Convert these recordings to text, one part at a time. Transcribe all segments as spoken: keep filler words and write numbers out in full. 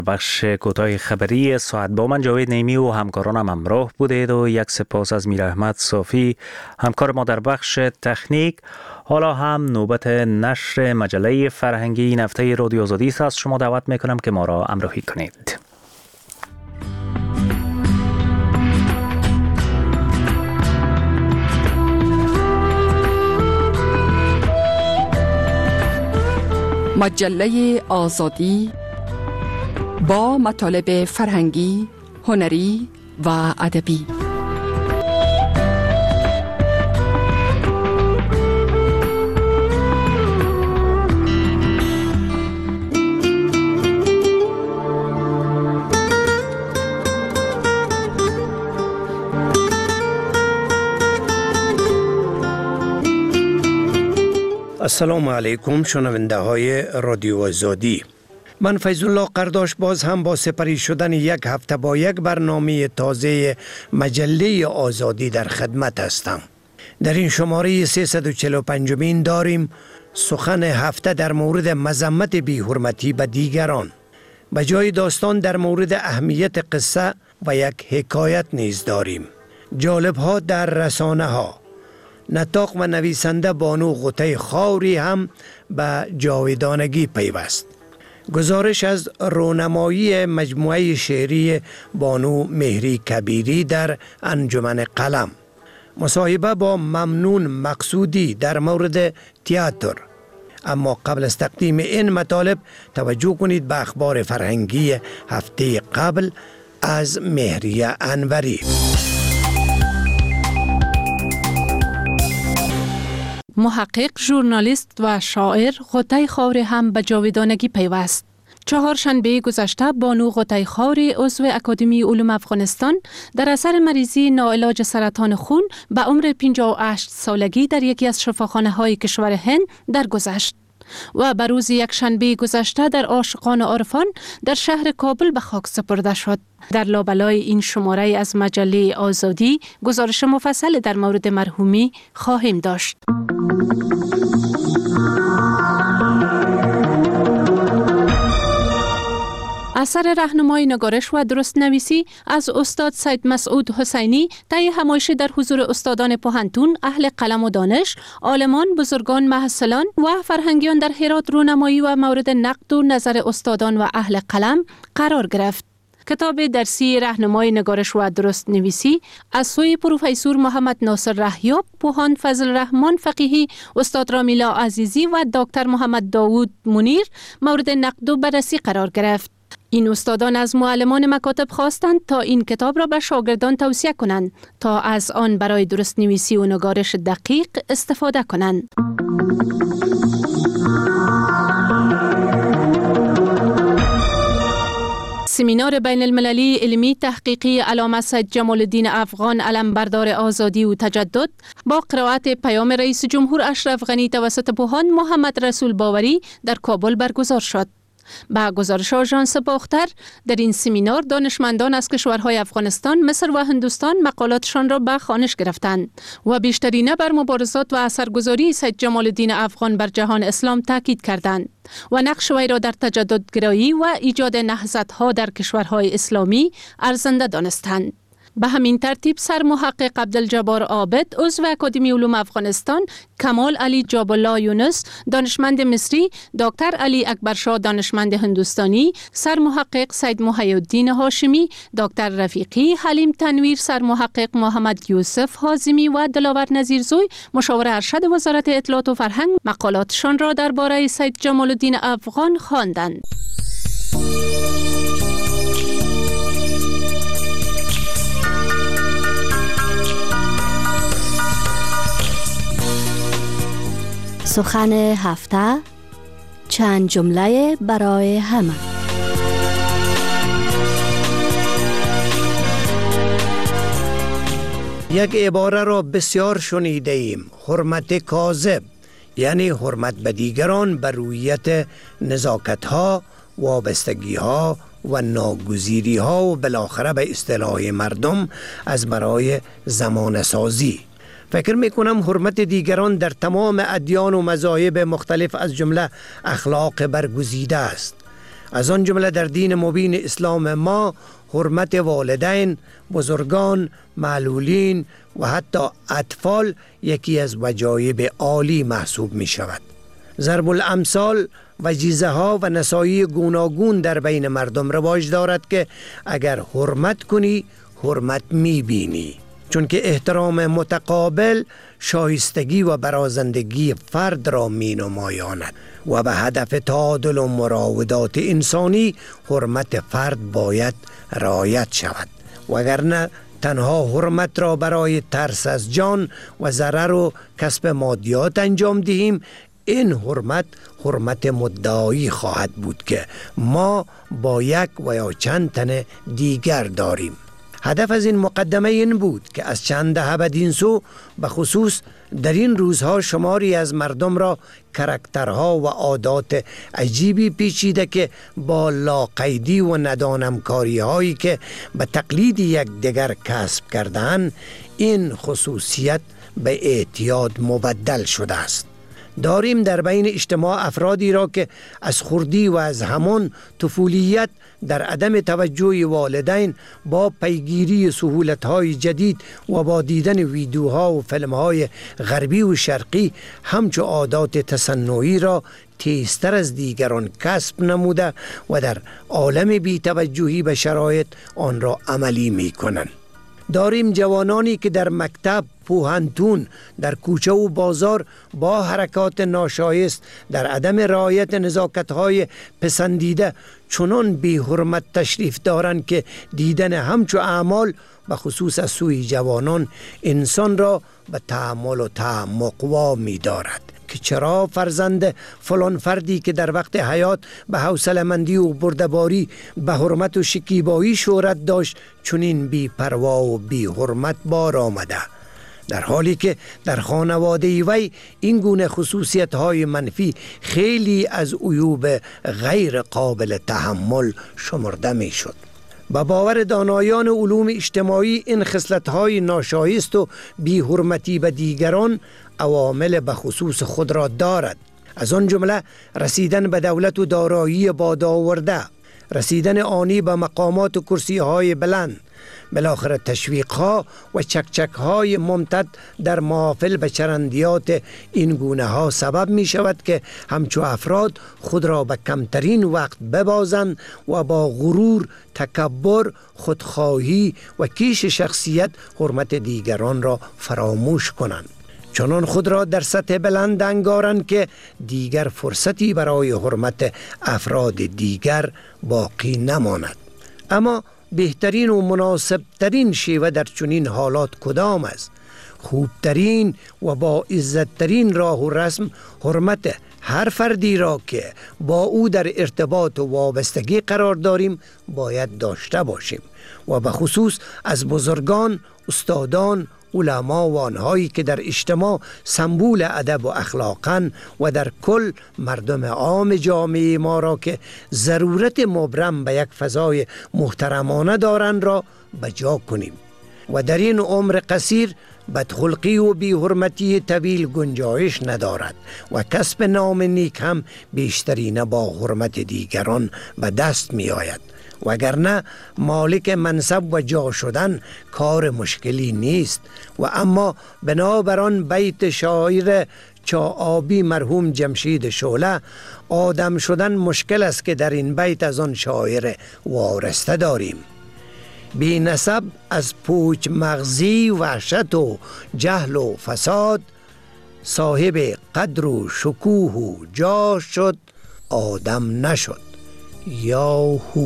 بخش کوتاه خبری ساعت با من جاوید نیمی و همکارانم همراه بودید و یک سپاس از میر احمد صافی همکار ما در بخش تکنیک. حالا هم نوبت نشر مجله فرهنگی این هفته رادیو آزادی است. از شما دعوت میکنم که ما را همراهی کنید. مجله آزادی با مطالب فرهنگی، هنری و ادبی. السلام علیکم شنونده های رادیو آزادی. من فیض الله قرداش باز هم با سپری شدن یک هفته با یک برنامه تازه مجله آزادی در خدمت هستم. در این شماره سیصد و چهل و پنج داریم سخن هفته در مورد مذمت بی‌حرمتی به دیگران. به جای داستان در مورد اهمیت قصه و یک حکایت نیز داریم. جالب ها در رسانه ها. نطاق و نویسنده بانو غوطه خاوری هم به جاودانگی پیوست. گزارش از رونمایی مجموعه شعری بانو مهری کبیری در انجمن قلم. مصاحبه با ممنون مقصودی در مورد تئاتر. اما قبل از تقدیم این مطالب توجه کنید به اخبار فرهنگی هفته قبل از مهریه انوری. محقق، ژورنالیست و شاعر غوطه خاوری هم به جاودانگی پیوست. چهارشنبه گذشته بانو غوطه خاوری عضو اکادمی علوم افغانستان در اثر مریضی ناعلاج سرطان خون به عمر پنجاه و هشت سالگی در یکی از شفاخانه‌های کشور هند درگذشت و به روز یک شنبه گذشته در عاشقان عارفان در شهر کابل به خاک سپرده شد. در لابلای این شماره از مجله آزادی گزارش مفصل در مورد مرحومی خواهیم داشت. اثر راهنمای نگارش و درست نویسی از استاد سید مسعود حسینی طی همایشی در حضور استادان پوهنتون، اهل قلم و دانش، عالمان، بزرگان محصلان و فرهنگیان در هرات رونمایی و مورد نقد و نظر استادان و اهل قلم قرار گرفت. کتاب درسی راهنمای نگارش و درست نویسی از سوی پروفسور محمد ناصر رهیاب، پوهان فضل رحمان فقیهی، استاد رامیلا عزیزی و دکتر محمد داوود منیر مورد نقد و بررسی قرار گرفت. این استادان از معلمان مکاتب خواستند تا این کتاب را به شاگردان توصیه کنند تا از آن برای درست نویسی و نگارش دقیق استفاده کنند. سمینار بین المللی علمی تحقیقی علامه سید جمال الدین افغان علمبردار آزادی و تجدد با قرائت پیام رئیس جمهور اشرف غنی توسط پوهان محمد رسول باوری در کابل برگزار شد. با گزارش آژانس باختر در این سمینار دانشمندان از کشورهای افغانستان، مصر و هندوستان مقالاتشان را به خوانش گرفتند و بیشترینه بر مبارزات و اثرگذاری سید جمال الدین افغان بر جهان اسلام تاکید کردند و نقش وی را در تجددگرایی و ایجاد نهضت‌ها در کشورهای اسلامی ارزنده دانستند. به همین ترتیب سر محقق عبدالجبار عابد عضو اکادمی علوم افغانستان، کمال علی جابالله یونس دانشمند مصری، دکتر علی اکبرشاه دانشمند هندوستانی، سر محقق سید محی الدین هاشمی، دکتر رفیقی حلیم تنویر، سر محقق محمد یوسف حازمی و دلاور نظیرزوی مشاور ارشد وزارت اطلاعات و فرهنگ مقالاتشان را درباره سید جمال الدین افغان خواندند. سخن هفته، چند جمله برای همه. یک عباره را بسیار شنیده ایم، حرمت کاذب، یعنی حرمت به دیگران بر رویت نزاکت ها، وابستگی ها و ناگزیری ها و بالاخره به اصطلاح مردم از برای زمان سازی. فکر میکنم حرمت دیگران در تمام ادیان و مذاهب مختلف از جمله اخلاق برگزیده است. از آن جمله در دین مبین اسلام ما حرمت والدین، بزرگان، معلولین و حتی اطفال یکی از وجایب عالی محسوب می شود. ضرب الامثال و جیزه ها و نصایح گوناگون در بین مردم رواج دارد که اگر حرمت کنی حرمت می بینی، چون که احترام متقابل شایستگی و برازندگی فرد را می نمایاند و به هدف تعادل و مراودات انسانی حرمت فرد باید رعایت شود، وگرنه تنها حرمت را برای ترس از جان و ضرر و کسب مادیات انجام دهیم، این حرمت حرمت مدعایی خواهد بود که ما با یک و یا چند تن دیگر داریم. هدف از این مقدمه این بود که از چند دهه بدین سو به خصوص در این روزها شماری از مردم را کرکترها و عادات عجیبی پیچیده که با لاقیدی و ندانمکاری هایی که به تقلید یک دیگر کسب کردن، این خصوصیت به اعتیاد مبدل شده است. داریم در بین اجتماع افرادی را که از خردی و از همان طفولیت در عدم توجه والدین با پیگیری سهولت‌های جدید و با دیدن ویدیوها و فیلم‌های غربی و شرقی همچو عادات تصنعی را تیزتر از دیگران کسب نموده و در عالم بی‌توجهی به شرایط آن را عملی می‌کنند. داریم جوانانی که در مکتب، پوهنتون، در کوچه و بازار با حرکات ناشایست در عدم رعایت نزاکت‌های پسندیده چنان بی حرمت تشریف دارند که دیدن همچو اعمال و خصوص از سوی جوانان انسان را به تأمل و تعمق وامی دارد که چرا فرزند فلان فردی که در وقت حیات به حوصله‌مندی و بردباری به حرمت و شکیبایی شهرت داشت چنین بی پروا و بی حرمت بار آمده، در حالی که در خانواده وی این گونه خصوصیت های منفی خیلی از عیوب غیر قابل تحمل شمرده می شد. با باور دانایان علوم اجتماعی این خصلت‌های ناشایست و بی حرمتی به دیگران عوامل به خصوص خود را دارد، از آن جمله رسیدن به دولت و دارایی بادآورده، رسیدن آنی به مقامات و کرسی‌های بلند، بالاخره تشویق‌ها و چکچک‌های ممتد در محافل به چرندیات این گونه ها سبب می شود که همچو افراد خود را به کمترین وقت ببازند و با غرور، تکبر، خودخواهی و کیش شخصیت حرمت دیگران را فراموش کنند، چنان خود را در سطح بلند انگارند که دیگر فرصتی برای حرمت افراد دیگر باقی نماند. اما بهترین و مناسبترین شیوه در چنین حالات کدام است؟ خوبترین و با عزتترین راه و رسم حرمت هر فردی را که با او در ارتباط و وابستگی قرار داریم باید داشته باشیم و به خصوص از بزرگان، استادان، علما و آنهایی که در اجتماع سمبول ادب و اخلاقن و در کل مردم عام جامعه ما را که ضرورت مبرم به یک فضای محترمانه دارند را بجا کنیم و در این عمر قصیر بدخلقی و بی حرمتی طویل گنجایش ندارد و کسب نام نیک هم بیشترینه با حرمت دیگران به دست می آید، وگرنه مالک منصب و جا شدن کار مشکلی نیست و اما بنابران بیت شاعر چاآبی مرحوم جمشید شعله آدم شدن مشکل است که در این بیت از آن شاعر وارسته داریم: بی نسب از پوچ مغزی وحشت و جهل و فساد، صاحب قدر و شکوه و جاه شد آدم نشد. یاهو.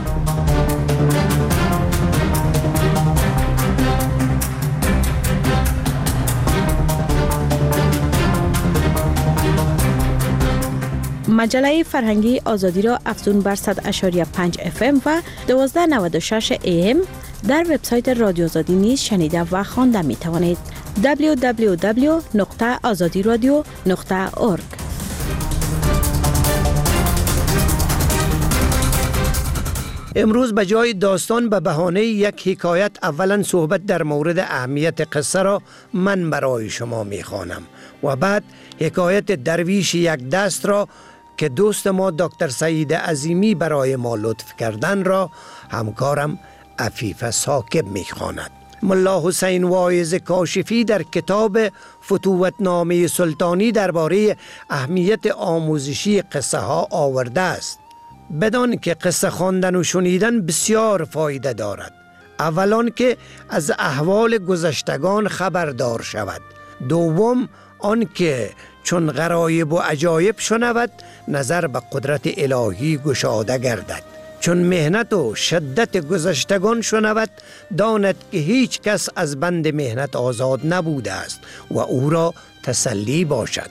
مجله فرهنگی آزادی را افزون بر صد و پنج اف ام و دوازده نود و شش ای ام در وبسایت رادیو آزادی نیز شنیده و خوانده می توانید. دبلیو دبلیو دبلیو نقطه آزادی رادیو نقطه اورگ. امروز به جای داستان به بهانه یک حکایت اولا صحبت در مورد اهمیت قصه را من برای شما می خوانم و بعد حکایت درویش یک دست را که دوست ما دکتر سعید عظیمی برای ما لطف کردن را همکارم عفیف ثاقب میخواند. ملا حسین واعظ کاشفی در کتاب فتوحتنامه سلطانی درباره اهمیت آموزشی قصه ها آورده است. بدان که قصه خواندن و شنیدن بسیار فایده دارد. اولان که از احوال گذشتگان خبردار شود. دوم آن که چون غرایب و عجایب شنود نظر به قدرت الهی گشاده گردد. چون مهنت و شدت گذشتگان شنود داند که هیچ کس از بند مهنت آزاد نبوده است و او را تسلی باشد.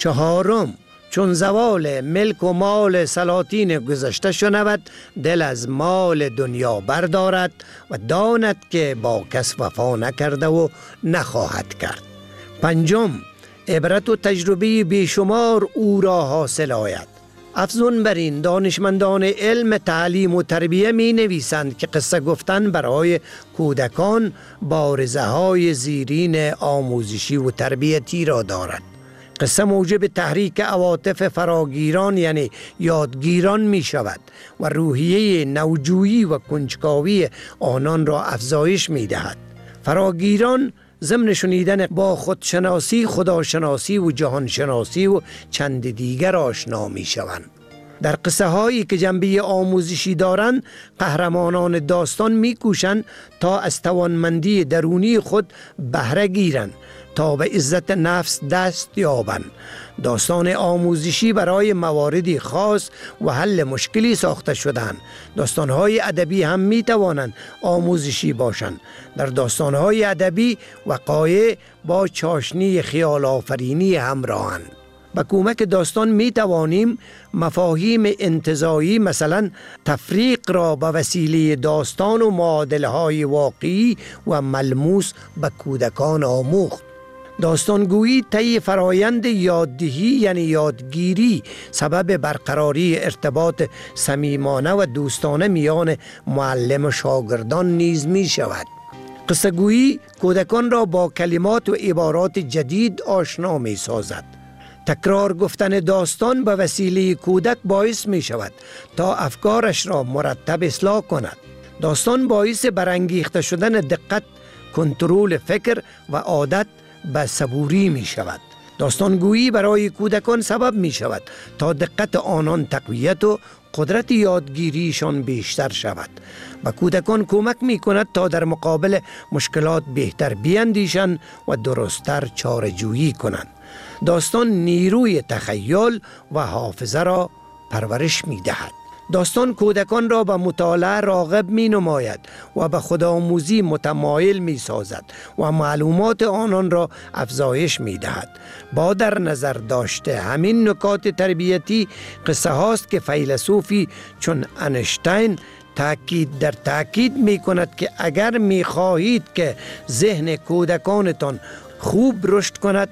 چهارم چون زوال ملک و مال سلاطین گذشته شنود دل از مال دنیا بردارد و داند که با کس وفا نکرده و نخواهد کرد. پنجم عبرت و تجربه بیشمار او را حاصل آید. افزون بر این دانشمندان علم تعلیم و تربیه می نویسند که قصه گفتن برای کودکان بارزه های زیرین آموزشی و تربیتی را دارد. قصه موجب تحریک عواطف فراگیران یعنی یادگیران می شود و روحیه نوجویی و کنجکاوی آنان را افزایش می دهد. فراگیران ضمن شنیدن با خودشناسی، خداشناسی و جهانشناسی و چند دیگر آشنا می شوند. در قصه هایی که جنبه آموزشی دارند قهرمانان داستان می کوشند تا از توانمندی درونی خود بهره گیرند تا به عزت نفس دست یابند. داستان آموزشی برای مواردی خاص و حل مشکلی ساخته شدند. داستان‌های ادبی هم می‌توانند آموزشی باشند. در داستان‌های ادبی وقایع با چاشنی خیال آفرینی همراهند. با کمک داستان می توانیم مفاهیم انتزاعی مثلا تفریق را به وسیله داستان و معادله‌های واقعی و ملموس به کودکان آموخت. داستانگویی طی فرایند یاددهی یعنی یادگیری سبب برقراری ارتباط صمیمانه و دوستانه میان معلم و شاگردان نیز می شود. قصه گویی کودکان را با کلمات و عبارات جدید آشنا می سازد. تکرار گفتن داستان به وسیله کودک باعث می شود تا افکارش را مرتب اصلاح کند. داستان باعث برانگیخته شدن دقت، کنترل فکر و عادت به صبوری می شود. داستانگویی برای کودکان سبب می شود تا دقت آنان تقویت و قدرت یادگیریشان بیشتر شود. و کودکان کمک می کند تا در مقابل مشکلات بهتر بیاندیشند و درستتر چاره‌جویی کنند. داستان نیروی تخیل و حافظه را پرورش می دهد. داستان کودکان را به مطالعه راغب می نماید و به خودآموزی متمایل می سازد و معلومات آنان را افزایش می دهد. با در نظر داشته همین نکات تربیتی قصه هاست که فیلسوفی چون انشتین تاکید در تاکید می کند که اگر می خواهید که ذهن کودکانتان خوب رشد کند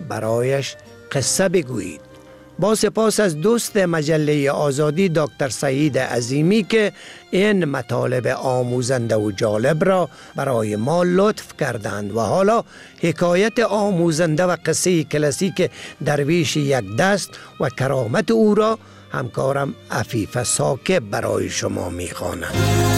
برایش قصه بگویید. با سپاس از دوست مجله آزادی دکتر سعید عظیمی که این مطالب آموزنده و جالب را برای ما لطف کردند و حالا حکایت آموزنده و قصه کلاسیک درویش یک دست و کرامت او را همکارم عفیف ثاقب برای شما می‌خواند.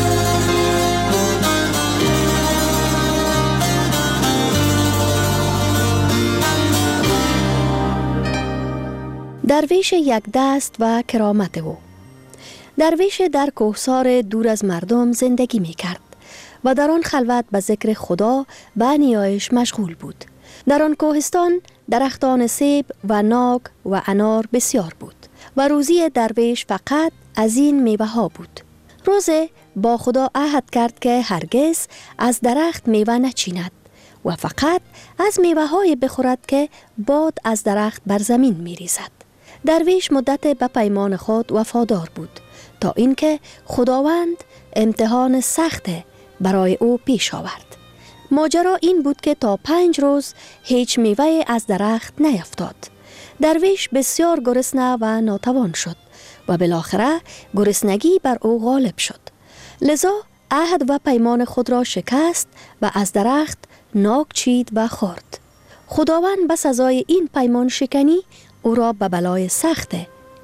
درویش یک دست و کرامت او. درویش در کوهسار دور از مردم زندگی می کرد و در آن خلوت به ذکر خدا و نیایش مشغول بود. در آن کوهستان درختان سیب و ناگ و انار بسیار بود و روزی درویش فقط از این میوه ها بود. روزه با خدا عهد کرد که هرگز از درخت میوه نچیند و فقط از میوه های بخورد که باد از درخت بر زمین می ریزد. درویش مدت به پیمان خود وفادار بود تا اینکه خداوند امتحان سخت برای او پیش آورد. ماجرا این بود که تا پنج روز هیچ میوه از درخت نیفتاد. درویش بسیار گرسنه و ناتوان شد و بالاخره گرسنگی بر او غالب شد. لذا عهد و پیمان خود را شکست و از درخت ناگ چید و خورد. خداوند به سزای این پیمان شکنی او را به بلای سخت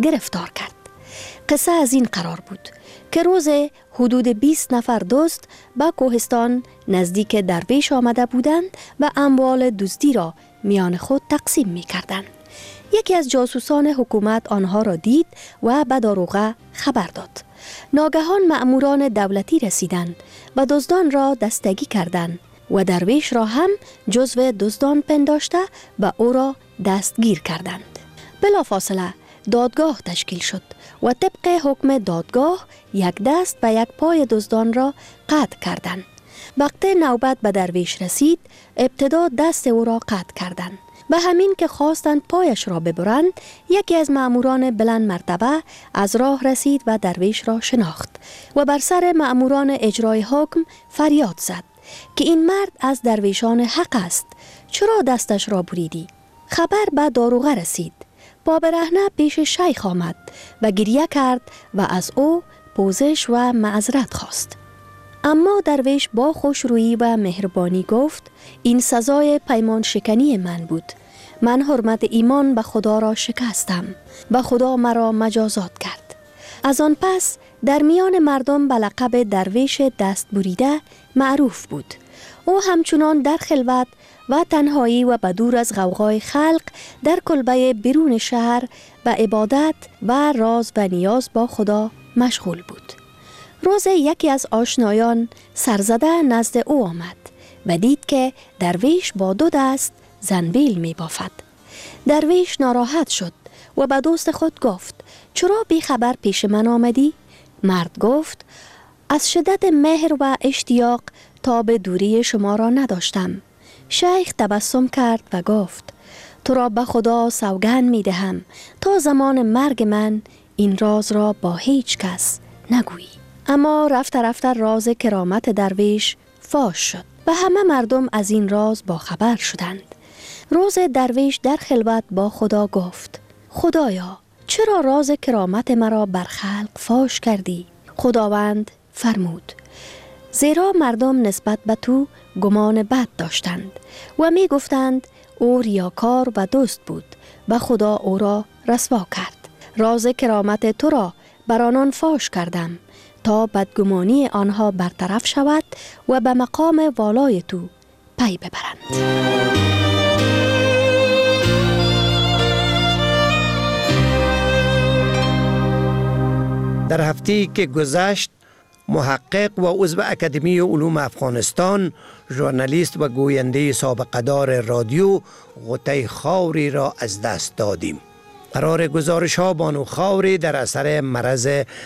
گرفتار کرد. قصه از این قرار بود که روز حدود بیست نفر دوست به کوهستان نزدیک درویش آمده بودند و اموال دزدی را میان خود تقسیم می کردند. یکی از جاسوسان حکومت آنها را دید و به داروغه خبر داد. ناگهان مأموران دولتی رسیدند و دزدان را دستگیر کردند و درویش را هم جزو دزدان پنداشته و او را دستگیر کردند. بلافاصله دادگاه تشکیل شد و طبق حکم دادگاه یک دست و یک پای دزدان را قطع کردند. وقتی نوبت به درویش رسید، ابتدا دست او را قطع کردند. به همین که خواستند پایش را ببرند، یکی از مأموران بلند مرتبه از راه رسید و درویش را شناخت و بر سر مأموران اجرای حکم فریاد زد که این مرد از درویشان حق است، چرا دستش را بریدی؟ خبر به داروغه رسید. با برهنه پیش شیخ آمد و گریه کرد و از او پوزش و معذرت خواست. اما درویش با خوشرویی و مهربانی گفت این سزای پیمان شکنی من بود. من حرمت ایمان به خدا را شکستم و خدا مرا مجازات کرد. از آن پس در میان مردم به لقب درویش دست بریده معروف بود. او همچنان در خلوت و تنهایی و بدور از غوغای خلق در کلبه بیرون شهر و عبادت و راز و نیاز با خدا مشغول بود. روز یکی از آشنایان سرزده نزد او آمد و دید که درویش با دو دست زنبیل می بافد. درویش ناراحت شد و به دوست خود گفت چرا بی خبر پیش من آمدی؟ مرد گفت از شدت مهر و اشتیاق تا به دوری شما را نداشتم. شیخ تبسم کرد و گفت تو را به خدا سوگند می دهم تا زمان مرگ من این راز را با هیچ کس نگویی. اما رفته رفته راز کرامت درویش فاش شد و همه مردم از این راز با خبر شدند. روز درویش در خلوت با خدا گفت خدایا چرا راز کرامت مرا بر خلق فاش کردی؟ خداوند فرمود زیرا مردم نسبت به تو گمان بد داشتند و می گفتند او ریاکار و دزد بود و خدا او را رسوا کرد. راز کرامت تو را بر آنان فاش کردم تا بدگمانی آنها برطرف شود و به مقام والای تو پی ببرند. در هفته‌ای که گذشت محقق و عضو اکادمی علوم افغانستان، ژورنالیست و گوینده سابقه‌دار رادیو غوطه خاوری را از دست دادیم. قرار گزارش ها بانو خاوری در اثر مرض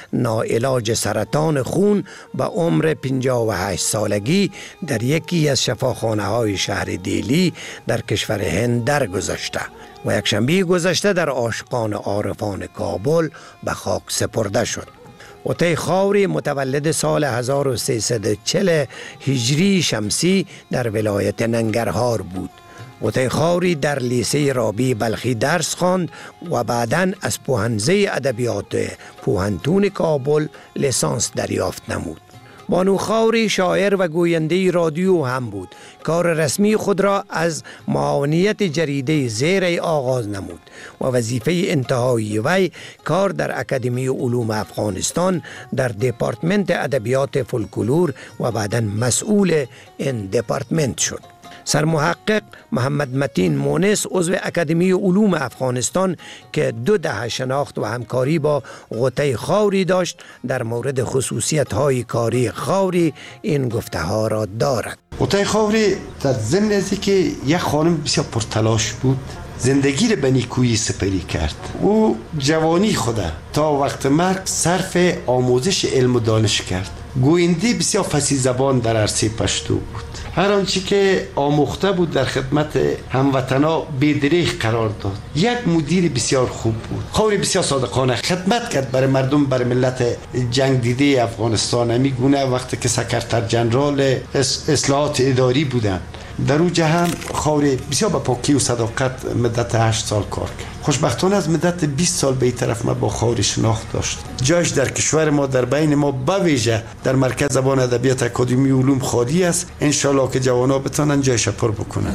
ناعلاج سرطان خون به عمر پنجاه و هشت سالگی در یکی از شفاخانه های شهر دیلی در کشور هند درگذشته و یک شنبه گذشته در آشقان عارفان کابل به خاک سپرده شد. غوطه خاوری متولد سال هزار و سیصد و چهل هجری شمسی در ولایت ننگرهار بود. غوطه خاوری در لیسه رابی بلخی درس خواند و بعداً از پوهنزه ادبیات پوهنتون کابل لیسانس دریافت نمود. بانو خاوری شاعر و گوینده رادیو هم بود. کار رسمی خود را از معاونیت جریده زیر آغاز نمود و وظیفه انتهایی وی کار در اکادمی علوم افغانستان در دپارتمنت ادبیات فولکلور و بعداً مسئول این دپارتمنت شد. سرمحقق محمد متین مونس عضو اکادمی علوم افغانستان که دو دهه شناخت و همکاری با غوطه خاوری داشت در مورد خصوصیت های کاری خاوری این گفته ها را دارد. غوطه خاوری در ضمن از که یک خانم بسیار پرتلاش بود، زندگی را به نیکویی سپری کرد. او جوانی خود تا وقت مرگ صرف آموزش علم و دانش کرد. گوینده بسیار فصیح زبان در عرصه پشتو بود. هر آنچه که آموخته بود در خدمت هموطنا بی‌دریغ قرار داد. یک مدیر بسیار خوب بود. خاوری بسیار صادقانه خدمت کرد برای مردم، برای ملت جنگ دیده افغانستان. میگونه وقتی که سکرتر جنرال اصلاحات اداری بودن در او جهان، خاوری بسیار با پاکی و صداقت مدت هشت سال کار کرد. خوشبختانه از مدت بیست سال به این طرف ما با خاوری شناخت داشت. جایش در کشور ما، در بین ما، به ویژه در مرکز زبان ادبیات اکادمی علوم خالی است. ان شاءالله که جوانا بتونن جایش پر بکنن.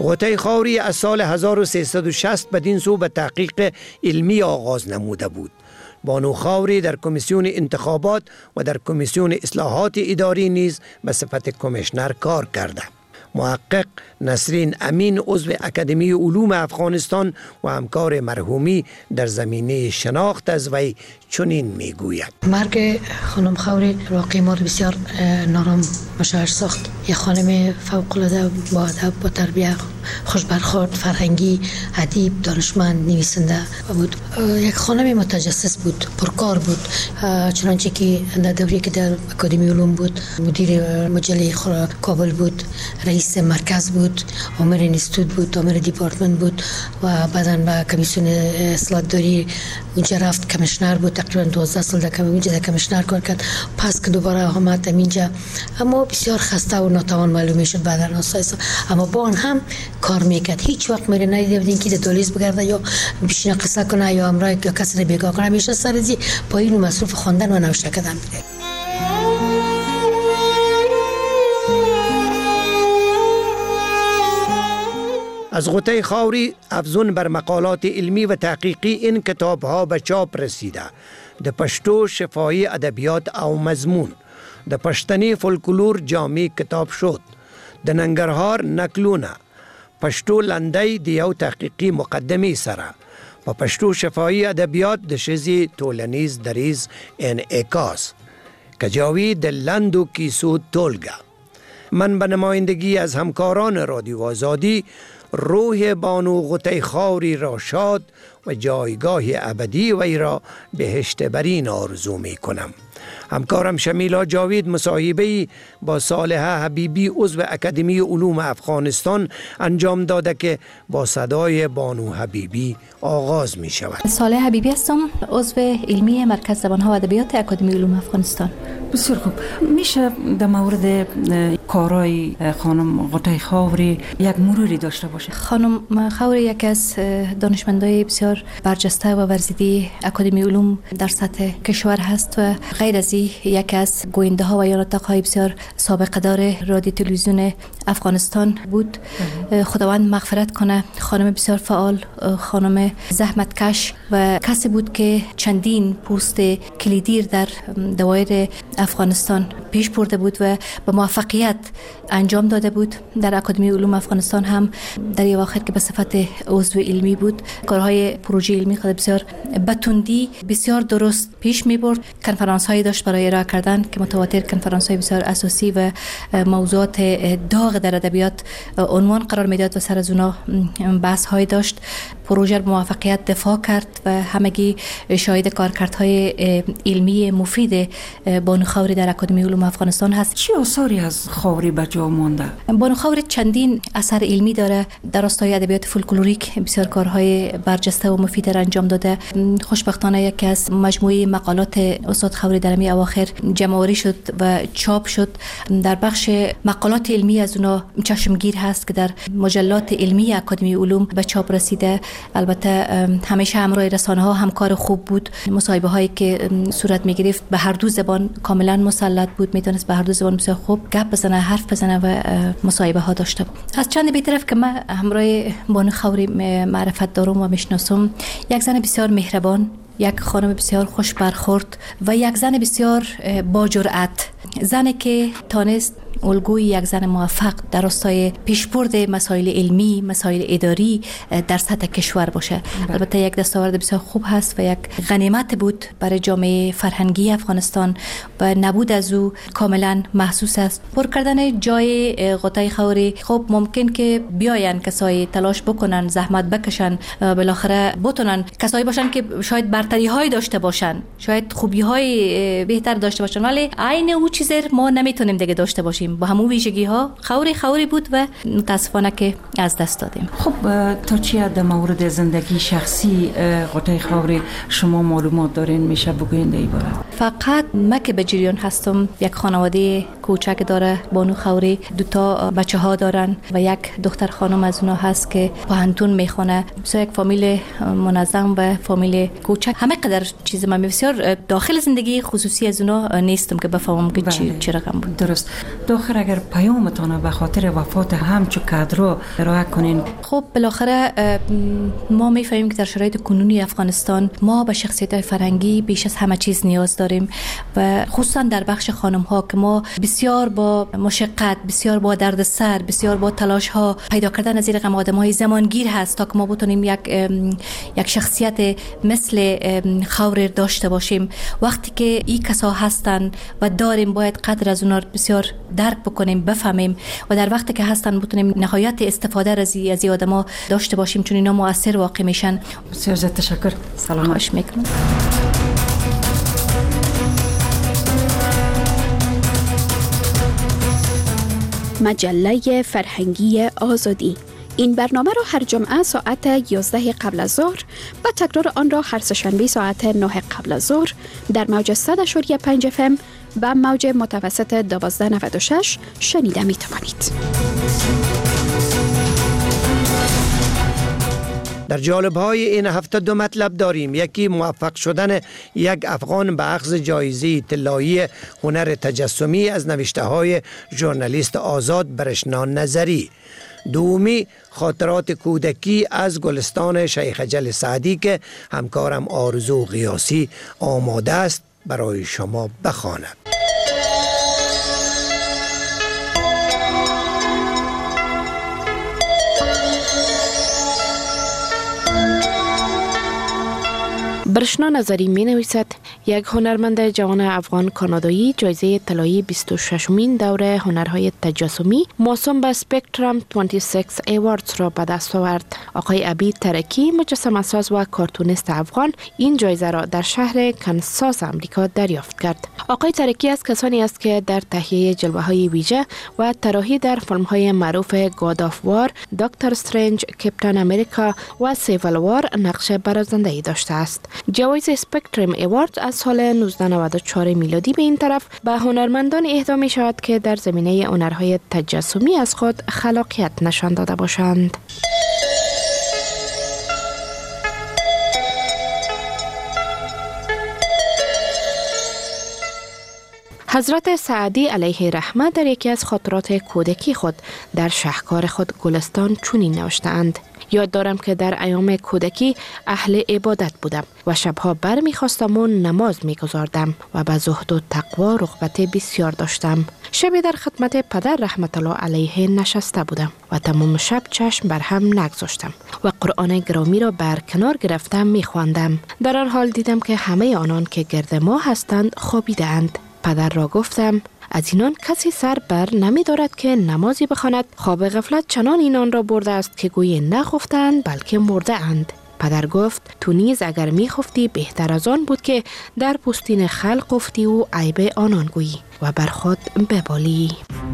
غوطه خاوری از سال هزار و سیصد و شصت بدین سو به تحقیق علمی آغاز نموده بود. بانو خاوری در کمیسیون انتخابات و در کمیسیون اصلاحات اداری نیز به صفت کمیشنر کار کرده. محقق نسرین امین عضو اکادمی علوم افغانستان و همکار مرحومی در زمینه شناخت از وی چنین میگوید: مرگ خانم خاوری واقعی ما رو بسیار نارام مشاعر ساخت. یک خانم فوق العاده با ادب، با تربیت، خوش برخورد، فرهنگی، ادیب، دانشمند، نویسنده بود. یک خانم متجسس بود، پرکار بود، چنانچه که در دوری که در اکادمی علوم بود مدیر مجله کابل بود، رئیس مرکز بود، عامر اینستیتوت بود، عامر دیپارتمنت بود و بعداً به کمیسیون اصلاحات داری اونجا رفت، کمیشنر بود. تقریبا دوازده سال در کمیسیون کمیشنر کار کرد. پس که دوباره آمد اینجا، اما بسیار خسته و ناتوان معلوم شد بعداً اساسا، اما با آن هم کار میکرد. هیچ وقت میره ندیده بودین که دالیز بگرده یا بشینه قصه کنه یا امرای یا کسی رو بیگاه کنه. همیشه سر زی پایین و مصروف خواندن و نوشته کردن بود. از غوطه خاوری افزون بر مقالات علمی و تحقیقی این کتاب ها به چاپ رسیده: د پښتو شفاهی ادبیات او مضمون، د پښتني فولکلور جامع کتاب شد، د ننګرهار نکلونه، پښتو لنډۍ د یو تحقیقي مقدمې سره، په پښتو شفاهی ادبیات د ښځې ټولنیز دریځ انعکاس، کجاوی د لنډو کیسو ټولګه. من به نمایندگی از همکاران رادیو آزادی روح بانو غوطه خاوری را شاد و جایگاه ابدی وی را بهشت برین آرزو می کنم. همکارم شمیلا جاوید مصاحبه‌ای با صالحه حبیبی عضو اکادمی علوم افغانستان انجام داده که با صدای بانو حبیبی آغاز می شود. صالحه حبیبی هستم، عضو علمی مرکز زبان‌ها و ادبیات اکادمی علوم افغانستان. بسیار خوب. میشه در مورد کارهای خانم غوطه خاوری یک مروری داشته باشه؟ خانم خاوری یکی از دانشمندای بسیار برجسته و ورزیده اکادمی علوم در سطح کشور هست و غیر از این یکی از گوینده ها و یا نطق‌های بسیار سابقه دار رادیو تلویزیون افغانستان بود. خداوند مغفرت کنه. خانم بسیار فعال، خانم زحمتکش و کسی بود که چندین پست کلیدی در دوایر افغانستان پیش برده بود و به موفقیت انجام داده بود. در اکادمی علوم افغانستان هم در یک وقت که به صفت عضو علمی بود کارهای پروژه علمی خود بسیار بتندی بسیار درست پیش می برد. کنفرانس هایی داشت برای ارائه کردن که متواتر کنفرانس های بسیار اساسی و موضوعات داغ در ادبیات عنوان قرار میداد و سر از اونا بحث های داشت. پروژه به موفقیت دفاع کرد و همگی شاهد کارکردهای علمی مفید بانو خاوری در اکادمی علوم افغانستان هست. چه آثاری از خاوری به جا مانده؟ بانو خاوری چندین اثر علمی داره. در راستای ادبیات فولکلوریک بسیار کارهای برجسته و مفید را انجام داده. خوشبختانه یکی از مجموعه مقالات استاد خاوری در می اواخر جمع‌آوری شد و چاپ شد. در بخش مقالات علمی از اونا چشمگیر هست که در مجلات علمی اکادمی علوم به چاپ رسیده. البته همیشه همراه رسانه ها همکار خوب بود. مصاحبه هایی که صورت می گرفت به هر دو زبان کاملا مسلط بود، میتونست به هر دو زبان بسیار خوب گپ بزنه، حرف بزنه و مصاحبه ها داشته بود. از چند بی‌طرف که من همراه بانو خاوری معرفت دارم و میشناسم، یک زن بسیار مهربان، یک خانم بسیار خوش برخورد و یک زن بسیار با جرأت، زنی که تانست الگوی یک زن موفق در راستای پیشبرد مسائل علمی، مسائل اداری در سطح کشور باشه. البته یک دستاورد بسیار خوب هست و یک غنیمت بود برای جامعه فرهنگی افغانستان و نبود از او کاملا محسوس است. پر کردن جای غوطه خاوری خب ممکن که بیاین کسایی تلاش بکنن، زحمت بکشن، بالاخره بتونن کسایی باشن که شاید برتری های داشته باشن، شاید خوبی های بهتر داشته باشن، ولی عین او چیزی ما نمیتونیم دیگه داشته باشیم. با همون ویژگی ها خاوری خاوری بود و متاسفانه که از دست دادیم. خب تا چی در مورد زندگی شخصی غوطه خاوری شما معلومات دارین؟ میشه بگوین در این باره؟ فقط من که به جریان هستم یک خانواده کوچک داره بانو خاوری، دو تا بچه ها دارن و یک دختر خانم از اونها هست که پاهنتون میخونه. بسیار یک فامیل منظم و فامیل کوچک. همه قدر چیز من بسیار داخل زندگی خصوصی از اونها نیستم که بفهمم که چی چه رقم بود. درست. داخل آخر اگر پیامتان به خاطر وفات همچو کادر ارائه کنین. خب بالاخره ما میفهمیم که در شرایط کنونی افغانستان ما به شخصیت‌های فرهنگی بیش از همه چیز نیاز داریم و خصوصا در بخش خانم‌ها که ما بسیار با مشقت، بسیار با دردسر، بسیار با تلاش‌ها پیدا کردن از این رقم آدم‌های زمانگیر هست تا که ما بتونیم یک یک شخصیت مثل خور داشته باشیم. وقتی که این کسا هستن و داریم باید قدر از اونا بسیار درک بکنیم، بفهمیم و در وقتی که هستن بتونیم نهایت استفاده از این آدما داشته باشیم چون اینا مؤثر واقع میشن. بسیار زیاد تشکر. سلام. خواهش میکنم. مجله فرهنگی آزادی. این برنامه را هر جمعه ساعت یازده قبل از ظهر و تکرار آن را هر سه‌شنبه ساعت نه قبل از ظهر در موج صد و پنج اف ام و موج متوسط دوازده نود و شش شنیده می توانید. در جالب‌های این هفته دو مطلب داریم. یکی موفق شدن یک افغان به اخذ جایزه طلایی هنر تجسمی از نوشته‌های ژورنالیست آزاد برشنا نظری. دومی خاطرات کودکی از گلستان شیخ جل سعدی که همکارم آرزو قیاسی آماده است برای شما بخواند. برشنا نظری می نویسد یک هنرمند جوان افغان کانادایی جایزه طلایی بیست و ششمین دوره هنرهای تجسمی موسوم به سپکترم بیست و شش ایواردز را به دست آورد. آقای عبید ترکی مجسمه ساز و کارتونیست افغان این جایزه را در شهر کانساس امریکا دریافت کرد. آقای ترکی از کسانی است که در تهیه جلوه های ویژه و طراحی در فیلم های معروف گاد آف وار، دکتر استرنج، کپتن امریکا و سیویل وار نقش برازنده‌ای داشته است. جوایز سپکترم ایوارد از سال نوزده نود و چهار میلادی به این طرف به هنرمندان اهدا می شود که در زمینه هنرهای تجسمی از خود خلاقیت نشان داده باشند. حضرت سعدی علیه رحمه در یکی از خاطرات کودکی خود در شهکار خود گلستان چنین نوشته‌اند: یاد دارم که در ایام کودکی اهل عبادت بودم و شبها بر می‌خواستم و نماز می‌گزاردم و به زهد و تقوا رغبت بسیار داشتم. شبی در خدمت پدر رحمت الله علیه نشسته بودم و تمام شب چشم بر هم نگذاشتم و قرآن گرامی را بر کنار گرفتم می‌خواندم. در آن حال دیدم که همه آنان که گرد ما هستند خوابیده‌اند. پدر را گفتم: از اینان کسی سر بر نمی دارد که نمازی بخواند؟ خواب غفلت چنان اینان را برده است که گویی نخفتند بلکه مرده اند. پدر گفت: تو نیز اگر می خفتی بهتر از آن بود که در پوستین خلق خفتی و عیب آنان گویی و بر خود ببالی.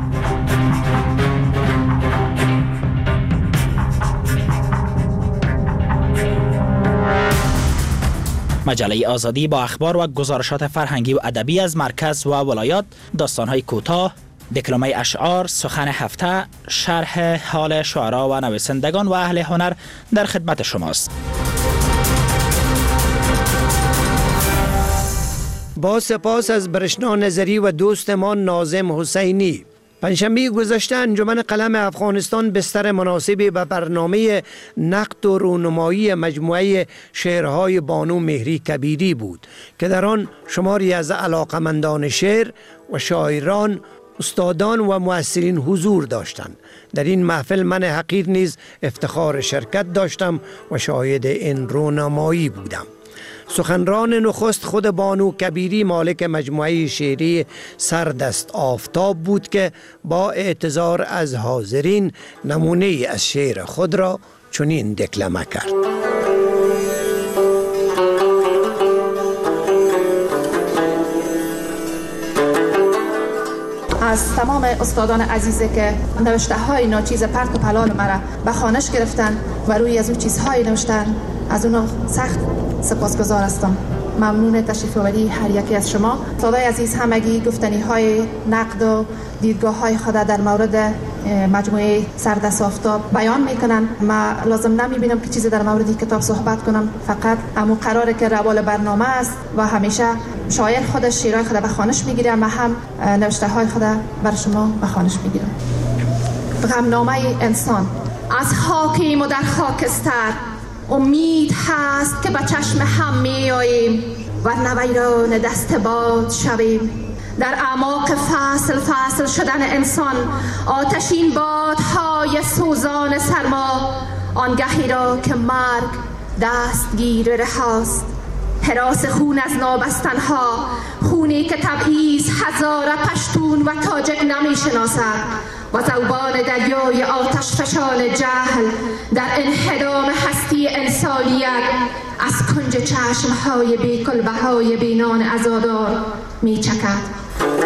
مجله آزادی با اخبار و گزارشات فرهنگی و ادبی از مرکز و ولایات، داستان‌های کوتاه، دکلمه اشعار، سخن هفته، شرح حال شعرا و نویسندگان و اهل هنر در خدمت شماست. با سپاس از برشنا نظری و دوست ما ناظم حسینی. پنجشنبه گذشته انجمن قلم افغانستان بستر مناسبی به برنامه نقد و رونمایی مجموعه شعرهای بانو مهری کبیری بود که در آن شماری از علاقمندان شعر و شاعران، استادان و مؤثرین حضور داشتند. در این محفل من حقیر نیز افتخار شرکت داشتم و شاهد این رونمایی بودم. سخنران نخست خود بانو کبیری مالک مجموعه شعری سردست آفتاب بود که با اعتذار از حاضرین نمونه از شعر خود را چنین دکلمه کرد: از تمام استادان عزیزی که نوشته های ناچیز پرت و پلال مرا به خوانش گرفتن و روی از اون چیزهایی نوشتن، از اونا سخت سپاسگزار هستم. ممنون تشریف آوری هر یکی از شما. صدای عزیز همگی گفتنی های نقد و دیدگاه های خود در مورد مجموعه سردست آفتاب بیان میکنن. ما لازم نمیبینم که چیزی در مورد کتاب صحبت کنم، فقط امو قراره که روال برنامه است و همیشه شاعر خودش شعرهای خود به خوانش میگیره، ما هم نوشته های خود بر شما به خوانش میگیرم. غمنامه انسان. از خاکیم و در خاکستر امید هست که به چشم هم می آییم و نویران دست باد شویم. در اعماق فصل فصل شدن انسان آتشین بادهای سوزان سرما، آنگهی را که مرگ دستگیر رهاست. حراس خون از نابستنها، خونی که تبعیض هزاره پشتون و تاجک نمی شناسد و ذوبان دریای آتش فشان جهل در انهدام هستی انسانیت از کنج چشمهای بیکل بهای بینان عزادار می چکد.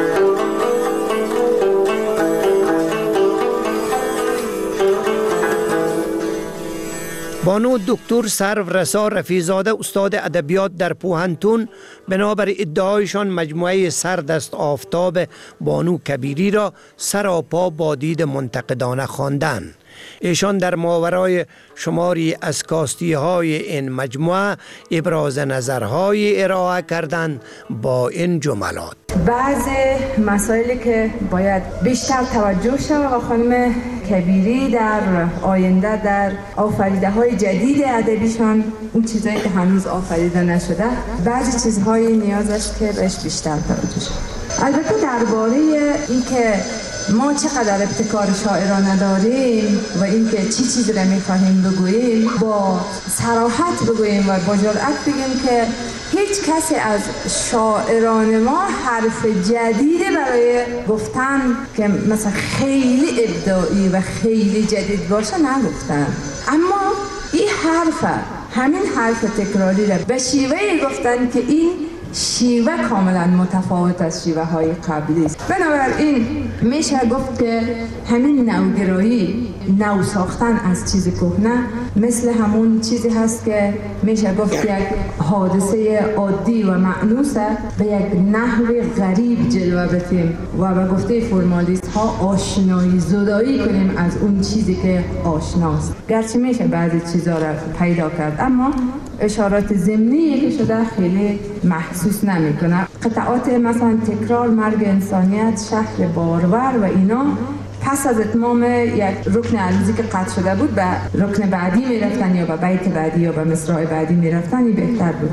بانو دکتر سرورسا رفیع‌زاده استاد ادبیات در پوهنتون بنابر ادعایشان مجموعه سردست آفتاب بانو کبیری را سراپا با دید منتقدانه خواندند. ایشان در ماورای شماری از کاستی های این مجموعه ابراز نظرهای ارائه کردند با این جملات: بعض مسائلی که باید بیشتر توجه شود و خانم کبیری در آینده در آفریده های جدید ادبیشان، اون چیزایی که هنوز آفریده نشده، بعضی چیزهایی نیاز است که بهش بیشتر توجه شود. البته درباره اینکه ما چقدر ابتکار شاعرانه داریم و اینکه چی چیزی را می‌خواهیم بگوییم، با صراحت بگوییم و با جرأت بگیم که هیچ کسی از شاعران ما حرف جدیدی برای گفتن که مثلا خیلی ابداعی و خیلی جدید باشه نگفتن، اما این حرف همین حرف تکراری را به شیوهی گفتن که این شیوه کاملا متفاوت از شیوه های قبلی است. بنابراین میشه گفت که همین نوگرایی، نو ساختن از چیز کهنه، مثل همون چیزی هست که میشه گفت یک حادثه عادی و مأنوسه به یک نحو غریب جلوه بدیم و به گفته فرمالیست ها آشنایی زدایی کنیم از اون چیزی که آشناست. گرچه میشه بعضی چیزا را پیدا کرد، اما اشارات ضمنی که شده خیلی محسوس نمیکنه. قطعات مثلا تکرار، مرگ انسانیت، شهر بارور و اینا پس از اتمام یک رکن عروضی که قطع شده بود به رکن بعدی میرفتن یا به بیت بعدی یا به مصرع بعدی میرفتن، این بهتر بود.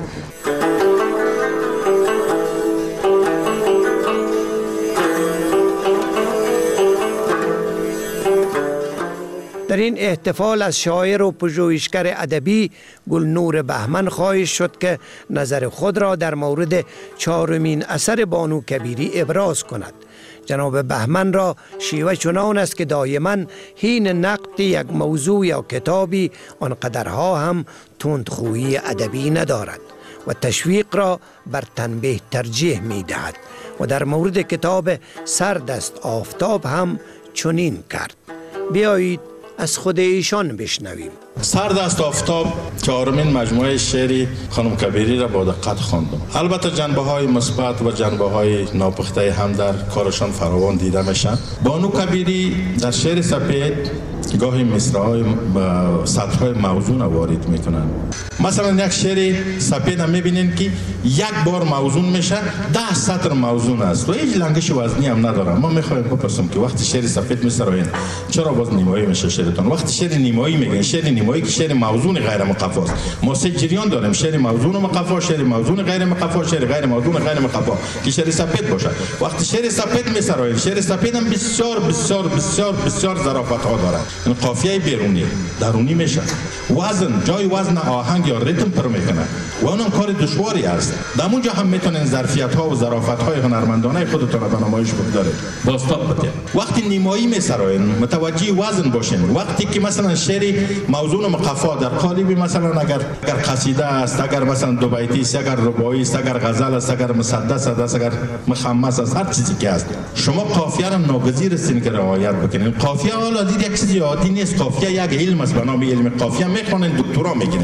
در این احتفال از شاعر و پژوهشگر ادبی گلنور بهمن خواهش شد که نظر خود را در مورد چهارمین اثر بانو کبیری ابراز کند. جناب بهمن را شیوه چنان است که دائما حین نقد یک موضوع یا کتابی آنقدرها هم تندخویی ادبی ندارد و تشویق را بر تنبیه ترجیح می دهد و در مورد کتاب سردست آفتاب هم چنین کرد. بیایید از خود ایشان بشنویم. سردست آفتاب چهارمین مجموعه شعری خانم کبیری را با دقت خواندم. البته جنبه های مثبت و جنبه های ناپخته هم در کارشان فراوان دیده میشن. بانو کبیری در شعر سپید گاهی مصرع‌های با سطرهای موزون وارد میکنن. مثلا یک شعر سپید هم میبینین که یک بار موزون میشه، ده سطر موزون است و هیچ لنگش وزنی هم نداره. ما میخوایم بپرسیم که وقتی شعر سپید میسراین چرا باز نیمایی میشه شعرتون؟ وقتی شعر نیمایی میگن، شعر نیمایی که شعر موزون غیر مقفا است. ما سه جریان داریم: شعر موزون و مقفا، شعر موزون غیر مقفا، شعر غیر موزون غیر مقفا که شعر سپید باشه. وقتی شعر سپید میسراین، شعر سپید هم بسیار بسیار بسیار بسیار ظرافت ها داره. این قافیه بیرونی درونی میشه، وزن جای وزن آهنگ یا ریتم پر میکنه و اونم کار دشواری است. در اونجا هم میتونین ظرفیت ها و ظرافت های هنرمندانه خودتون رو به نمایش بگذارید. باستاب بده. وقتی نیمایی میسراین متوجه وزن باشین. وقتی که مثلا شعر موزون و مقفا در قالب مثلا اگر اگر قصیده است، اگر مثلا دو بیتی است، اگر رباعی است، اگر غزل است، اگر مسدس است، اگر مخمس است، هر چیزی که است، شما قافیه را ناگزیر هستین که رعایت بکنین. قافیه حالا دید یک چیزی عادی نیست. قافیه یک علم است به نام علم قافیه. میخوانین دکترا میگیرین.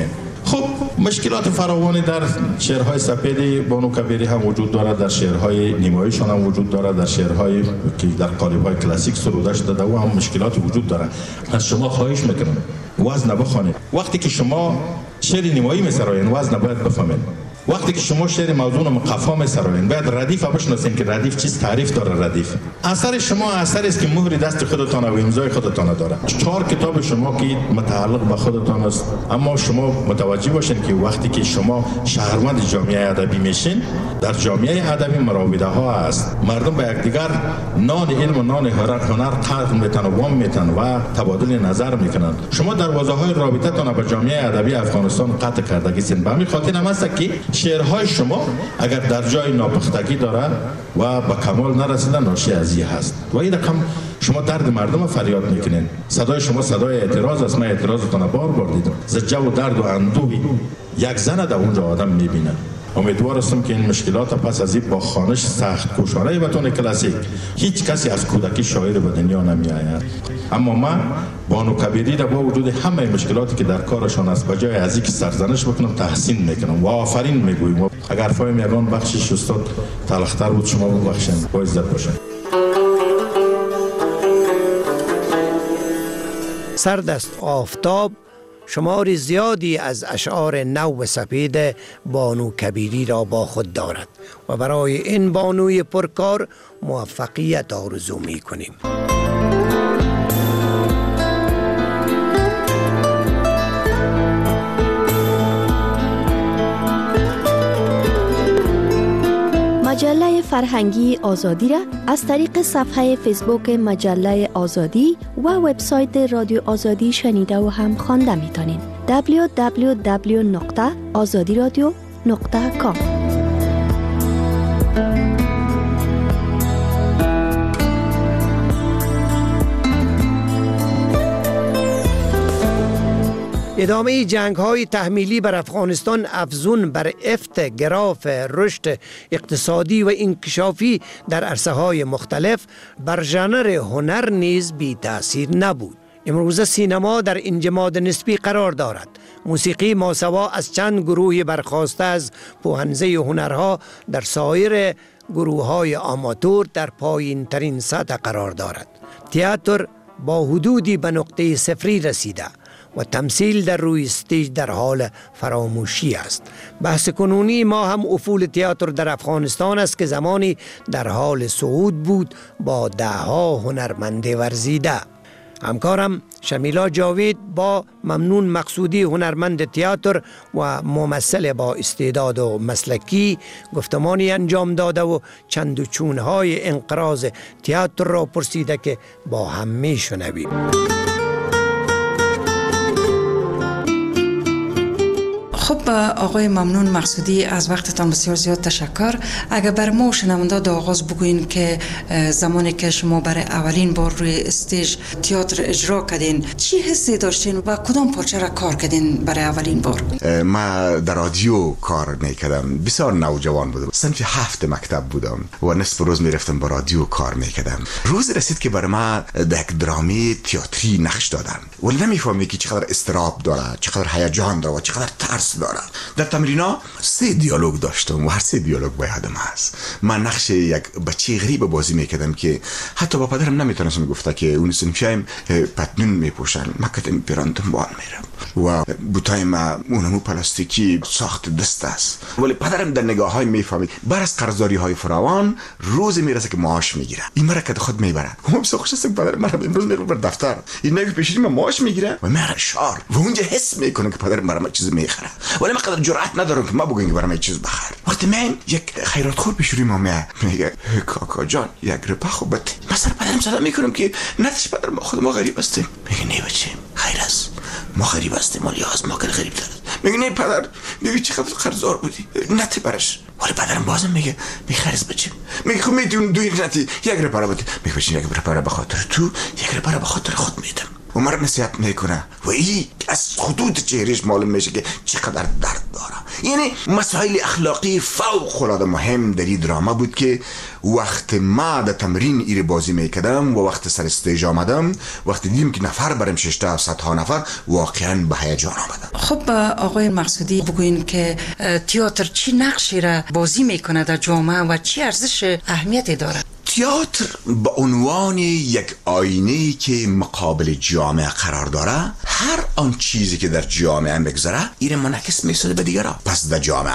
خب مشکلات فراوانی در شعرهای سپید بانو کبیری هم وجود دارد، در شعرهای نیماییشان هم وجود دارد، در شعرهای که در قالب‌های کلاسیک سروده شده و هم مشکلات وجود دارد. از شما خواهش میکنم وزن بخوانید. وقتی که شما شعر نیمایی میسراین وزن باید بفهمید. وقتی که شما شعر موضوع مقفا میسراین باید ردیف بشناسین که ردیف چیز تعریف داره. ردیف اثر شما اثری است که مهر دست خودتان و امضای خودتان داره. چهار کتاب شما که متعلق به خودتان است، اما شما متوجه باشین که وقتی که شما شهروند جامعه ادبی میشین، در جامعه ادبی مراوده ها است. مردم به یکدیگر نان علم و نان هنر قرض میتن و وام میتن و تبادل نظر میکنن. شما دروازه های رابطه تان به جامعه ادبی افغانستان قطع کردگی سین. به همین خاطر هم است که شعرهای شما اگر در جای ناپختگی داره و به کمال نرسیده ناشی از این هست و این رقم شما درد مردم فریاد میکنین. صدای شما صدای اعتراض است. من اعتراضتون بار بار دیدم. زجه و درد و اندوهی یک زن در اونجا آدم میبینه. امیدوار هستم که این مشکلات پس از این با خوانش سخت کوشانه بتون کلاسیک هیچ کسی از کودکی شاعر به دنیا نمی آید. اما من بانو کبیری را با وجود همه مشکلاتی که در کارشان است بجای از اینکه سرزنش بکنم تحسین میکنم و آفرین میگویم. اگر فایم یگان بخشش استاد تلختر بود شما ببخشین. با عزت باشین. سردست آفتاب شمار زیادی از اشعار نو سپید بانو کبیری را با خود دارد و برای این بانوی پرکار موفقیت آرزو می کنیم. مجله فرهنگی آزادی را از طریق صفحه فیسبوک مجله آزادی و وبسایت رادیو آزادی شنیده و هم خوانده میتونین. دبلیو دبلیو دبلیو نقطه آزادی رادیو نقطه کام. ادامه جنگ های تحمیلی بر افغانستان افزون بر افت گراف رشد اقتصادی و انکشافی در عرصه های مختلف بر ژانر هنر نیز بی تأثیر نبود. امروزه سینما در انجماد نسبی قرار دارد. موسیقی ماسوا از چند گروه برخاسته از پوهنزه هنرها در سایر گروه های آماتور در پایین ترین سطح قرار دارد. تئاتر با حدودی به نقطه صفری رسیده و تمثیل در روی استیج در حال فراموشی است. بحث کنونی ما هم افول تئاتر در افغانستان است که زمانی در حال صعود بود با دهها هنرمند ورزیده. همکارم شمیلا جاوید با ممنون مقصودی هنرمند تئاتر و ممثل با استعداد و مسلکی گفتمانی انجام داده و چند و چونهای انقراض تئاتر را پرسیده که با هم می شنویم. خب آقای ممنون مقصودی از وقتتان بسیار زیاد تشکر. اگر بر ما شنونده در آغاز بگوین که زمانی که شما برای اولین بار روی استیج تئاتر اجرا کردین چی حسی داشتین و کدام پارچه را کار کردین برای اولین بار؟ ما در رادیو کار میکردم. بسیار نوجوان بودم. صنف هفت مکتب بودم و نصف روز میرفتم با رادیو کار میکردم. روز رسید که برای ما در یک درامی تئاتری نقش دادن ولی نمیفهمی که چقدر استراب داره، چقدر هیجان داره و چقدر ترس داره. در تمرینا سه دیالوگ داشتم و هر سه دیالوگ با یادم هست. من نقش یک بچه غریب بازی میکردم که حتی با پدرم نمیتونستم گفته که اون سنفیایم پتنون میپوشن. من کتم پیراندم بان میرم و بوتای ما اونمو پلاستیکی ساخت دست است ولی پدرم در نگاه های میفهمید. بر از قرضداری های فراوان روز میرسه که معاش میگیره. این مرا که خود میبره. هم بسیار خوش هستم پدرم مرا امروز میره بر دفتر. این نگه پیشی من معاش میگیره و میره شار و اونجا حس میکنه که پدرم مرا چیز میخره. ولی من قدر جرأت ندارم که ما بگم که برام یک چیز بخر. وقتی من یک خیرات خور پیش روی ما میگه کاکا جان یک رپا خوبت. مثلا پدرم صدا میکنم که نتیش پدر ما خود ما غریب هستیم. میگه نه بچه خیر است ما غریب هستیم ولی از ما که غریب دارد. میگه نه پدر میگه چقدر قرضدار بودی نتی برش. ولی پدرم بازم میگه میخرز بچه. میگه خب میدون دو یک نتی یک رپا بود. میگه بچه یک رپا به خاطر تو یک رپا به خاطر خود میدم. و مرا نصیحت میکنه و این از خطوط چهرهش معلوم میشه که چقدر درد داره. یعنی مسائل اخلاقی فوق العاده مهم در این دراما بود که وقت ما در تمرین ایره بازی میکردم و وقت سر استیج آمدم، وقت دیدیم که نفر برم ششته و صدها نفر، واقعا به هیجان آمدم. خب آقای مقصودی بگوین که تئاتر چی نقشی را بازی میکنه در جامعه و چی ارزش اهمیتی داره؟ تئاتر به عنوان یک آینه‌ای که مقابل جامعه قرار داره، هر آن چیزی که در جامعه بگذره ایره منعکس میشه به دیگران. پس در جامعه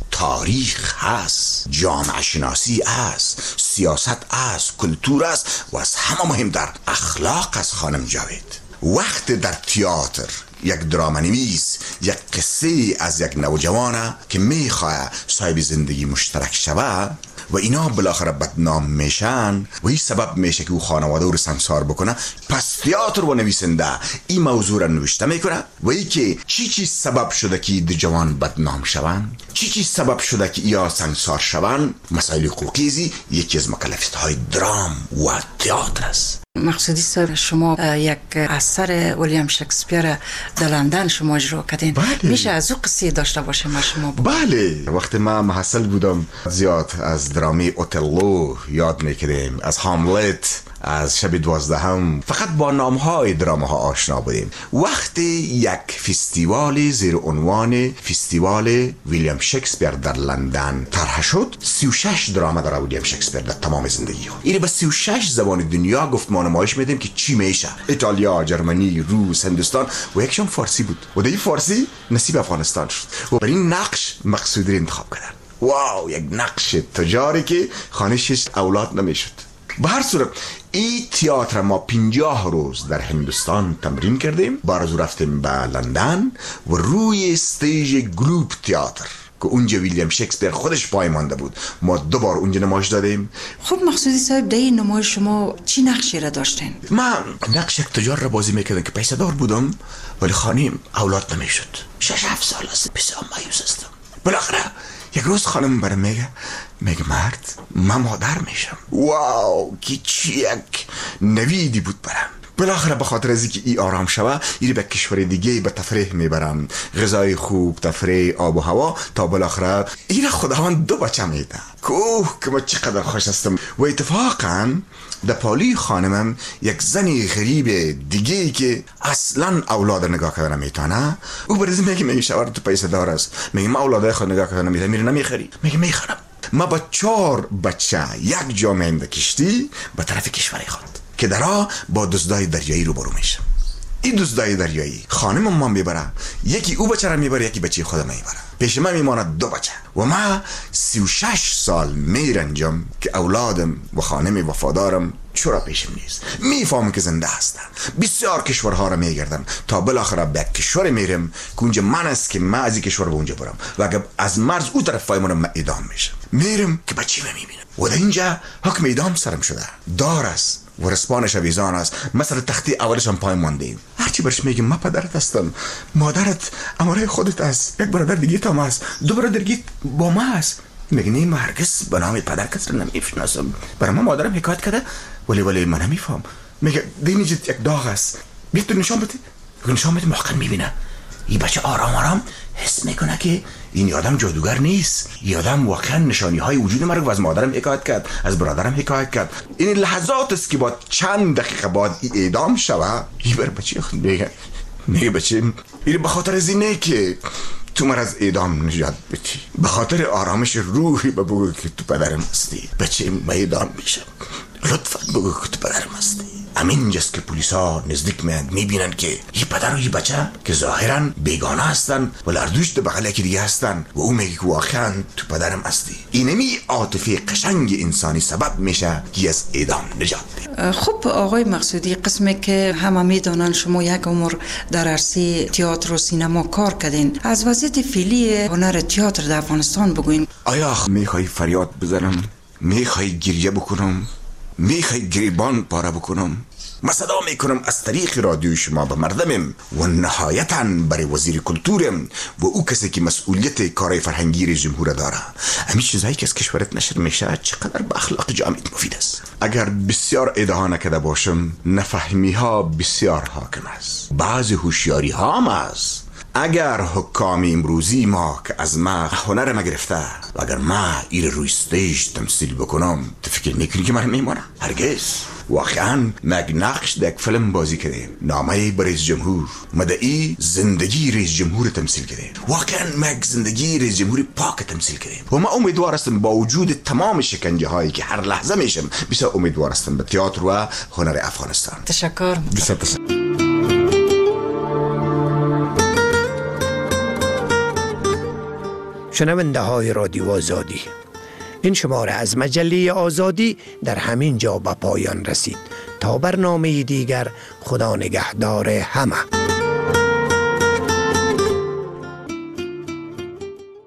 تاریخ هست، جامعه شناسی است، سیاست است، کلتور است و از همه مهمتر اخلاق است. خانم جاوید، وقت در تئاتر یک درامانویس یک قصه از یک نوجوانه که میخواه صاحب زندگی مشترک شوه و اینا بالاخره بدنام میشن و این سبب میشه که او خانواده رو سنگسار بکنه، پس تئاتر و نویسنده این موضوع را نوشته میکنه و ای که چی چی سبب شده که دی جوان بدنام شون، چی چی سبب شده که یا سنگسار شون. مسائل حقوقی یکی از مکلفیت های درام و تئاتر است. مقصودی صاحب، شما یک اثر ویلیام شکسپیر در لندن شما اجرا کردین. بله. میشه از او قصه داشته باشه ما شما بود؟ بله، وقتی ما محصل بودم زیاد از درامی اوتلو یاد میکردیم، از هاملت، از شب دوازدهم، فقط با نامهای درامه ها آشنا بودیم. وقتی یک فستیوال زیر عنوان فستیوال ویلیام شکسپیر در لندن طرح شد، سی و شش درامه داره ویلیام شکسپیر در تمام زندگی ها. این به سی و شش زبان دنیا گفت ما نمایش میدیم که چی میشه. ایتالیا، جرمنی، روس، هندوستان و یکشون فارسی بود و در این فارسی نصیب افغانستان شد و برای این نقش مقصودی انتخاب کردن. واو، یک نقش تجاری که خانشش اولاد نمیشد. به هر صورت این تئاتر ما پنجاه روز در هندوستان تمرین کردیم، بعد رفتیم به لندن و روی استیج گروپ تئاتر که اونجا ویلیام شکسپیر خودش پای مانده بود، ما دو بار اونجا نمایش دادیم. خب مقصودی صاحب، در این نمایش شما چی نقشی را داشتین؟ من نقش یک تجار را بازی میکردم که پیسه دار بودم ولی خانیم اولاد نمیشد. شش هفت سال است، بسیار مایوس هستم. بالاخره یک روز خانم برام میگه میگه مرد، من مادر میشم. واو، که چی یک نویدی بود برام. بالاخره به خاطر از اینکه ای آرام شوه، ایری به کشور دیگه به تفریح میبرم، غذای خوب، تفریح، آب و هوا، تا بالاخره ایره خداوند دو بچه میده. کوه که من چقدر خوش هستم. و اتفاقا در پالی خانمم یک زنی غریب دیگه که اصلا اولاد نگاه کردن نمیتونه، او برزی میگه میگه شوهر تو پیسه دار است، میگه ما اولاد خود نگاه کردن نمیتونه، میره نمیخری، میگه میخرم. ما با چهار بچه یک جا میایم کشتی به طرف کشور خود که درها با دزدای دریایی رو برو میشه. این دزدای دریایی خانم ما میبره، یکی او بچه را میبره، یکی بچه خودم میبره. پیش من میماند دو بچه و ما سی و شش سال میرنجم که اولادم و خانم وفادارم چرا پیشم نیست. میفهمم که زنده هستن. بسیار کشورها را میگردم تا بالاخره به کشور میرم که اونجا من است که من از این کشور به اونجا برم و اگر از مرز او طرف پایمانم من اعدام میشم. میرم که بچه میبینم و در اینجا حکم اعدام سرم شده، دار است و رسپانش ویزان است. مثلا تختی اولش هم پای ماندیم. هرچی برش میگم ما پدرت هستم، مادرت اماره خودت است، یک برادر دیگه تام است، دو برادر دیگه با ما است. میگه نه، من هرگز به نام پدر کس را نمیشناسم. برای ما مادرم حکایت کرده ولی ولی من نمیفهم. میگه دینی یک داغ است، بیا تو نشان بده. نشان بده، محقق میبینه این بچه آرام آرام حس میکنه که این آدم جادوگر نیست، این آدم واقعا نشانی های وجود مرگ و از مادرم حکایت کرد، از برادرم حکایت کرد. این لحظات است که با چند دقیقه بعد ای اعدام شوه، این بر بچه خود میگه میگه بچه این به خاطر از اینه که تو مر از اعدام نجات بدی، به خاطر آرامش روحی بگو که تو پدرم هستی. بچه من اعدام میشم، لطفا بگو که تو پدرم هستی. همین جست که پلیس ها نزدیک میند، میبینن که یه پدر و یه بچه که ظاهرا بیگانه هستن و لردوش ده بغل یکی دیگه هستن و او میگه که واقعا تو پدرم هستی. اینمی عاطفه قشنگ انسانی سبب میشه که از اعدام نجات بده. خب آقای مقصودی، قسمی که همه میدانن شما یک عمر در عرصه تئاتر و سینما کار کردین، از وضعیت فعلی هنر تئاتر در افغانستان بگوین. آیا میخوای فریاد بزنم؟ میخوای گریه بکنم؟ میخوای گریبان پاره بکنم؟ ما صدا میکنم از طریق رادیو شما به مردمم و نهایتاً برای وزیر کلتورم و او کسی که مسئولیت کارهای فرهنگی جمهور داره. همین چیزایی که از کشورت نشر میشه چقدر به اخلاق جامعه مفید است. اگر بسیار ادعا نکرده باشم، نفهمی ها بسیار حاکم است، بعضی هوشیاری ها هم است. اگر حکام امروزی ما که از ما هنر ما گرفته و اگر ما ایر روی استیج تمثیل بکنم، تو فکر میکنی که من میمانم؟ هرگز. واقعا مگ نقش در یک فیلم بازی کردیم، نامه بر رئیس جمهور، مدعی زندگی رئیس جمهور تمثیل کردیم، واقعا مگ زندگی رئیس جمهور پاک تمثیل کردیم. و ما امیدوار هستم با وجود تمام شکنجه هایی که هر لحظه میشم، بسیار امیدوار هستم به تئاتر و هنر افغانستان. تشکر. بسیار تشکر. شنونده های رادیو آزادی، این شماره از مجله آزادی در همین جا به پایان رسید. تا برنامه دیگر، خدا نگهدار همه.